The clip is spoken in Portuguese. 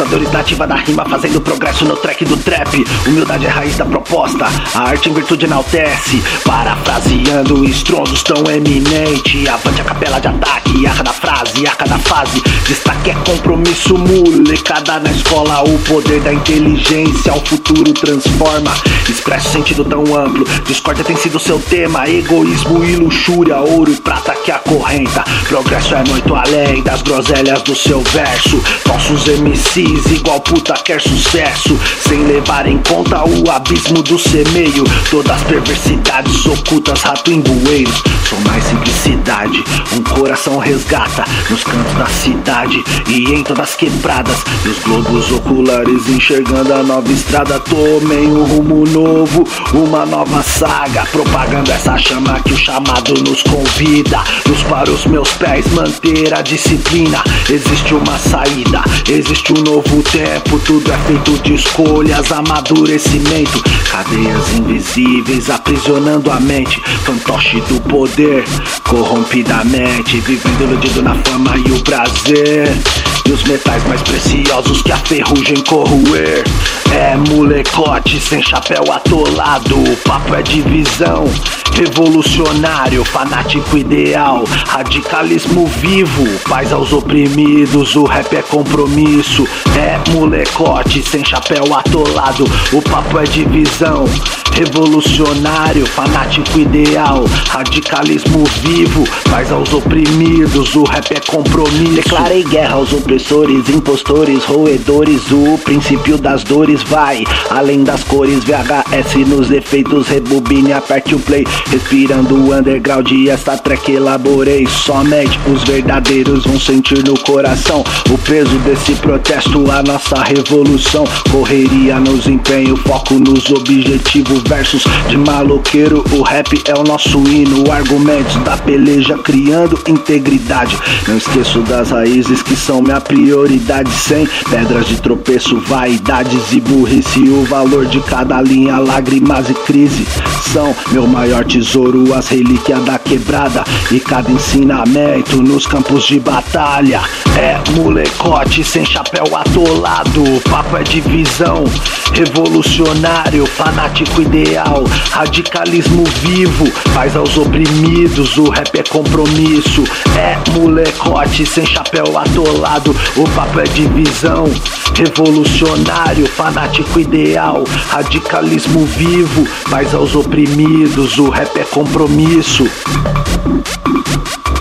Trabalhadores da ativa da rima, fazendo progresso no track do trap. Humildade é raiz da proposta, a arte em virtude enaltece. Parafraseando estrondos tão eminente, avante a capela de ataque, a cada frase, a cada fase. Destaque é compromisso, molecada na escola. O poder da inteligência ao futuro transforma. Expressa sentido tão amplo, discórdia tem sido seu tema. Egoísmo e luxúria, ouro e prata que acorrenta. Progresso é muito além das groselhas do seu verso. Falsos MCs igual puta quer sucesso, sem levar em conta o abismo do semeio. Todas as perversidades ocultas, rato em bueiros. Sou mais simplicidade, um coração resgata nos cantos da cidade e em todas as quebradas. E os globos oculares enxergando a nova estrada. Tomei um rumo novo, uma nova saga, propagando essa chama que o chamado nos convida. Luz para os meus pés, manter a disciplina. Existe uma saída, existe um novo tempo. Tudo é feito de escolhas, amadurecimento. Cadeias invisíveis aprisionando a mente. Fantoche do poder, corrompidamente, vivendo iludido na fama e o prazer. E os metais mais preciosos que a ferrugem corroer. É molecote sem chapéu atolado. O papo é divisão, revolucionário, fanático ideal. Radicalismo vivo, paz aos oprimidos. O rap é compromisso. É molecote sem chapéu atolado. O papo é divisão, revolucionário, fanático ideal. Radicalismo vivo, paz aos oprimidos. O rap é compromisso. Declarei guerra aos opressores, impostores, roedores. O princípio das dores vai além das cores. VHS nos efeitos, rebobine, aperte o play. Respirando o underground e essa track elaborei. Somente os verdadeiros vão sentir no coração o peso desse protesto, a nossa revolução. Correria nos empenho, foco nos objetivos. Versos de maloqueiro, o rap é o nosso hino. Argumentos da peleja, criando integridade. Não esqueço das raízes que são minha prioridade. Sem pedras de tropeço, vaidades e burrice. O valor de cada linha, lágrimas e crise são meu maior tesouro, as relíquias da quebrada. E cada ensinamento nos campos de batalha. É molecote sem chapéu atolado. O papo é divisão, revolucionário, fanático ideal. Radicalismo vivo, paz aos oprimidos. O rap é compromisso. É molecote sem chapéu atolado. O papo é divisão, revolucionário, fanático ideal. Radicalismo vivo, paz aos oprimidos. O rap é compromisso.